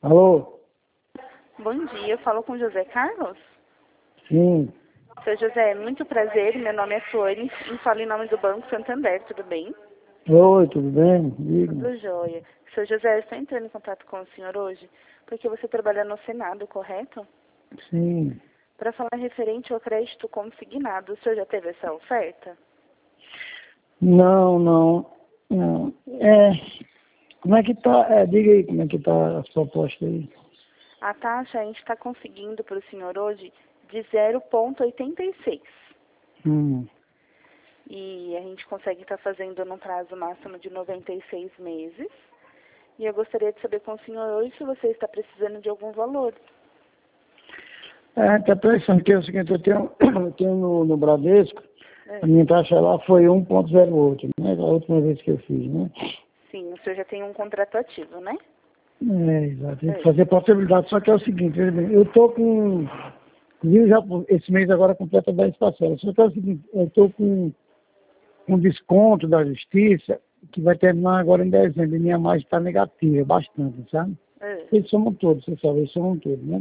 Alô? Bom dia, eu falo com José Carlos. Sim. Seu José, muito prazer, meu nome é Suane e falo em nome do Banco Santander, tudo bem? Oi, tudo bem? Diga. Tudo jóia. Seu José, eu estou entrando em contato com o senhor hoje porque você trabalha no Senado, correto? Sim. Para falar referente ao crédito consignado, o senhor já teve essa oferta? Não. Como é que tá? Diga aí como é que tá a sua proposta aí. A taxa a gente está conseguindo para o senhor hoje de 0,86. E a gente consegue estar fazendo num prazo máximo de 96 meses. E eu gostaria de saber com o senhor hoje se você está precisando de algum valor. Tá pensando que é o seguinte, eu tenho no Bradesco, É. a minha taxa lá foi 1,08, né? A última vez que eu fiz, né? Sim, o senhor já tem um contrato ativo, né? Exato. Tem que fazer possibilidade, só que é o seguinte, veja bem, eu tô com. Inclusive já esse mês agora completa 10 parcelas. Só que é o seguinte, eu tô com um desconto da justiça que vai terminar agora em dezembro. E minha margem está negativa, bastante, sabe? Eles somam todos, você sabe, eles somam todos, né?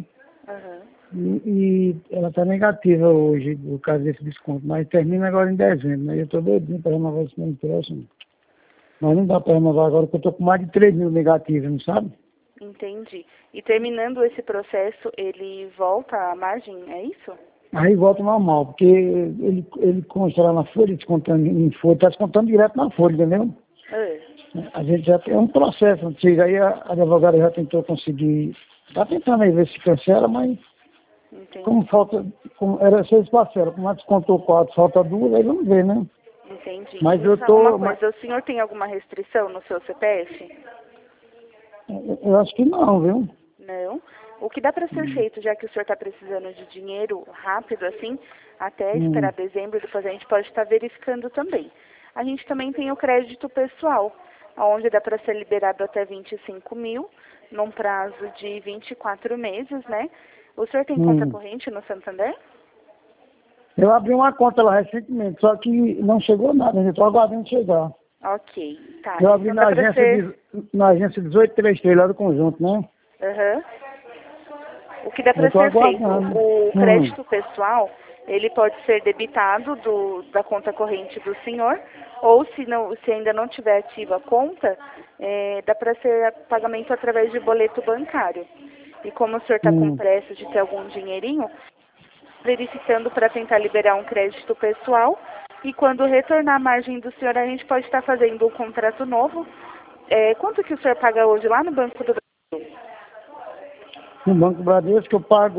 E ela está negativa hoje, por causa desse desconto, mas termina agora em dezembro, né? Eu estou doidinho para renovar esse meu empréstimo. Mas não dá para renovar agora, porque eu estou com mais de 3 mil negativos, não sabe? Entendi. E terminando esse processo, ele volta à margem, é isso? Aí volta ao normal, porque ele consta lá na folha, descontando em folha, está descontando direto na folha, entendeu? A gente já tem um processo antigo, aí a advogada já tentou conseguir, está tentando aí ver se cancela, mas Entendi. como era 6 parcelas, como ela descontou 4, falta 2, aí vamos ver, né? Entendi. Mas Me eu fala tô, uma coisa, o senhor tem alguma restrição no seu CPF? eu acho que não, viu? Não. O que dá para ser feito, já que o senhor está precisando de dinheiro rápido assim, até esperar dezembro, depois a gente pode estar verificando também. A gente também tem o crédito pessoal, onde dá para ser liberado até 25 mil, num prazo de 24 meses, né? O senhor tem conta corrente no Santander? Eu abri uma conta lá recentemente, só que não chegou nada, eu estou aguardando chegar. Ok, tá. Eu abri Então dá para ser... na agência 1833 lá do conjunto, né? Aham. O que dá Eu para estou ser feito? aguardando. O crédito pessoal, ele pode ser debitado da conta corrente do senhor, ou se ainda não tiver ativa a conta, dá para ser pagamento através de boleto bancário. E como o senhor está com pressa de ter algum dinheirinho, verificando para tentar liberar um crédito pessoal, e quando retornar a margem do senhor, a gente pode estar fazendo um contrato novo. Quanto que o senhor paga hoje lá no Banco do Brasil? No Banco Bradesco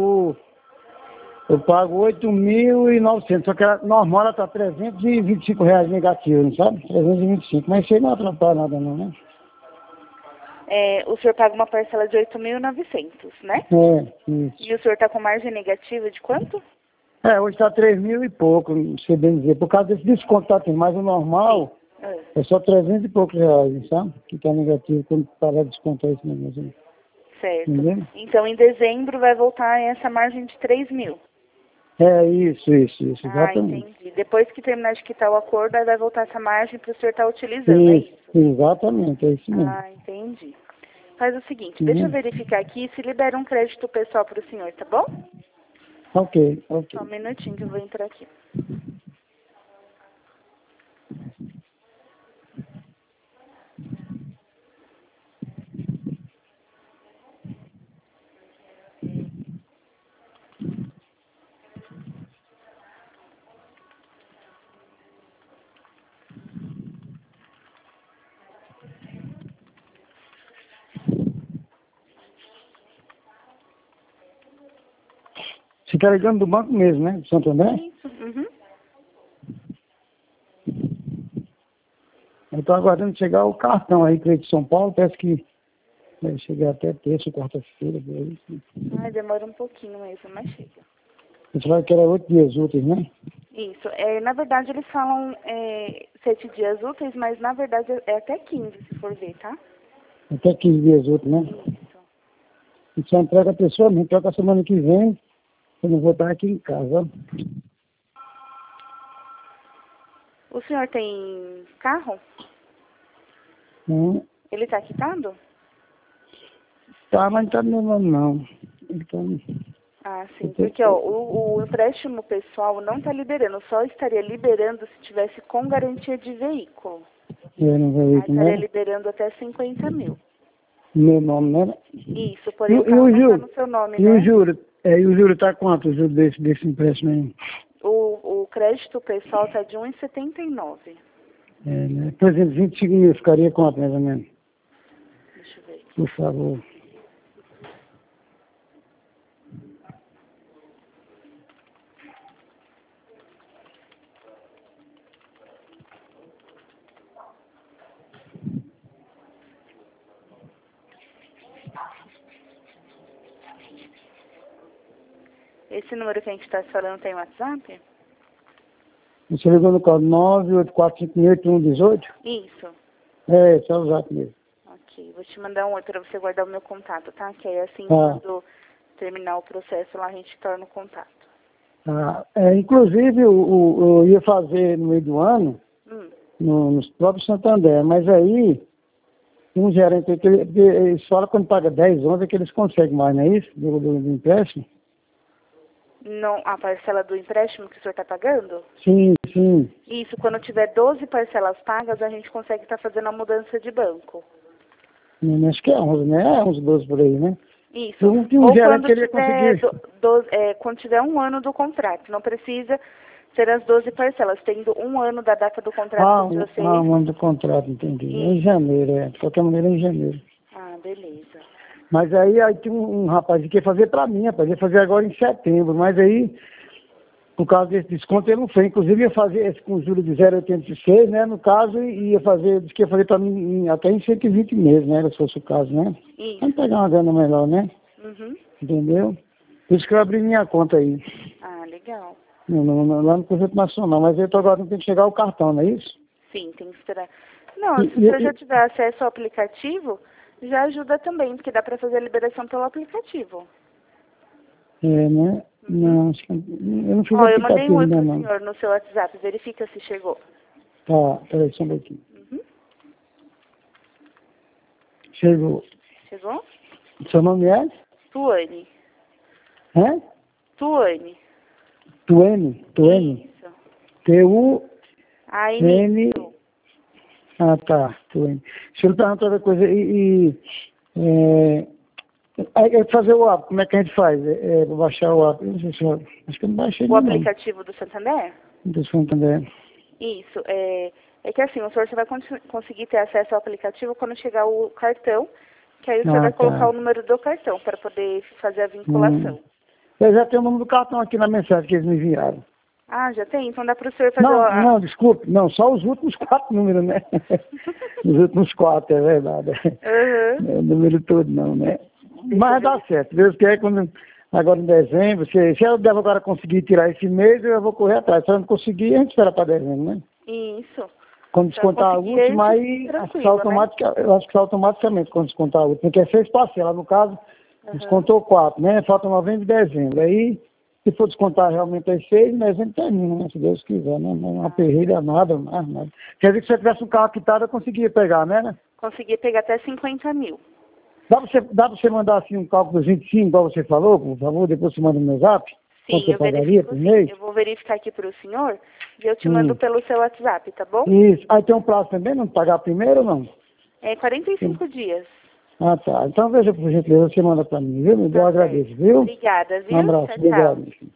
eu pago 8.900, só que a normal ela está R$ 325 negativo, não sabe? 325, mas isso aí não atrapalha nada não, né? O senhor paga uma parcela de 8.900, né? Isso. E o senhor está com margem negativa de quanto? Hoje está 3 mil e pouco, não sei bem dizer, por causa desse desconto que tá tendo, mas o normal é só 300 e poucos reais, sabe? Que está negativo quando parar de descontar esse negócio aí. Certo. Entendeu? Então, em dezembro vai voltar essa margem de 3 mil. Isso, Ah, exatamente. entendi. Depois que terminar de quitar o acordo, aí vai voltar essa margem para o senhor estar utilizando, é isso? Exatamente, é isso mesmo. Ah, entendi. Faz o seguinte, deixa eu verificar aqui e se libera um crédito pessoal para o senhor, tá bom? Ok. Só um minutinho que eu vou entrar aqui. Você está ligando do banco mesmo, né? Do Santander? Isso, uhum. Eu estou aguardando chegar o cartão aí, Crédito de São Paulo, parece que deve chegar até terça ou quarta-feira, por aí. Ai, demora um pouquinho mesmo, mas chega. Você falou que era 8 dias úteis, né? Isso. Na verdade, eles falam 7 dias úteis, mas na verdade é até 15, se for ver, tá? Até 15 dias úteis, né? Isso. E só entrega a pessoa mesmo, pior que a semana que vem eu não vou estar aqui em casa, ó. O senhor tem carro? Hum, Ele está quitado? Tá, mas não tá no meu nome, não. Então, Ah, sim, porque ó, o empréstimo pessoal não está liberando, só estaria liberando se tivesse com garantia de veículo. eu não Aí veículo, estaria né? liberando até 50 mil. Meu nome, né? Isso, E, porém o e carro o não está juro? no seu nome, E o né? juro? E o juro tá quanto, o juro desse empréstimo aí? O crédito pessoal está de 1,79. É, né? Por exemplo, 25 mil ficaria quanto, mais ou menos? Deixa eu ver aqui. Por favor. Esse número que a gente está falando tem WhatsApp? Você ligou no código 984588118? Isso. É, só o zap mesmo. Ok, vou te mandar um oi para você guardar o meu contato, tá? Que aí assim, Tá. quando terminar o processo lá, a gente torna o contato. Ah, inclusive, eu ia fazer no meio do ano, nos próprios Santander, mas aí, um gerente, eles falam quando paga 10, 11, é que eles conseguem mais, não é isso? Do empréstimo? Não, a parcela do empréstimo que o senhor está pagando? Sim, sim. Isso, quando tiver 12 parcelas pagas, a gente consegue estar fazendo a mudança de banco. Acho que é 11, né? É 11, 12 por aí, né? Isso. Tinha um Ou gerente quando que ele ia tiver, conseguir. quando tiver um ano do contrato. Não precisa ser as 12 parcelas. Tendo um ano da data do contrato de vocês. Um ano do contrato, entendi. É em janeiro, de qualquer maneira é em janeiro. Ah, beleza. Mas aí tinha um rapaz que ia fazer pra mim, rapaz, ia fazer agora em setembro, mas aí, por causa desse desconto, ele não fez. Inclusive ia fazer esse com juros de 0,86, né, no caso, e disse que ia fazer pra mim até em 120 meses, né, se fosse o caso, né. Isso. Vamos pegar uma grana melhor, né, Uhum. entendeu? Por isso que eu abri minha conta aí, Ah, legal. lá no Cruzeiro Nacional, mas eu tô agora tem que chegar o cartão, não é isso? Sim, tem que esperar. Não, se o senhor já tiver acesso ao aplicativo, já ajuda também, porque dá para fazer a liberação pelo aplicativo. É, né? Não, acho que eu não fiz Ó, eu mandei um aplicativo oi ainda pro não. senhor no seu WhatsApp, verifica se chegou. Tá, peraí, só um pouquinho. Uhum. Chegou. Chegou? Seu nome é? Tuane. Hã? Tuane. Tuene? Tuene? Isso. T-U-N... Aí, Ah, tá, Tuene. Deixa eu lhe perguntar outra coisa. Fazer o app, como é que a gente faz? Vou baixar o app. Eu não sei se eu... Acho que eu não baixei o ainda não. aplicativo do Santander? Do Santander. Isso. É que assim, o senhor só vai conseguir ter acesso ao aplicativo quando chegar o cartão, que aí o senhor vai colocar o número do cartão para poder fazer a vinculação. Eu já tenho o número do cartão aqui na mensagem que eles me enviaram. Ah, já tem? Então dá para o senhor fazer Não, desculpe. Não, só os últimos 4 números, né? Os últimos 4, é verdade. Uhum. Não é o número todo, não, né? Mas dá certo. Deus quer, agora em dezembro, se eu devo agora conseguir tirar esse mês, eu vou correr atrás. Se eu não conseguir, a gente espera para dezembro, né? Isso. Quando descontar a última, aí eu acho que sai automaticamente quando descontar a última, que é 6 parcelas. No caso, descontou 4, né? Falta novembro e dezembro. Aí, se for descontar realmente as 6, dezembro termina, né? Se Deus quiser, né? Não é uma perreira, nada, nada. Quer dizer que se eu tivesse um carro quitado, eu conseguia pegar, né? Conseguia pegar até 50 mil. Dá pra você mandar assim um cálculo dos 25, igual você falou, por favor? Depois você manda no meu zap? Sim, você pagaria por mês? Eu vou verificar aqui para o senhor e eu te mando pelo seu WhatsApp, tá bom? Isso. Aí tem um prazo também, não pagar primeiro ou não? É 45 dias. Ah, tá. Então veja, por gentileza, você manda pra mim, viu? Eu agradeço, viu? Obrigada, viu? Um abraço. Tchau, tchau. Obrigado.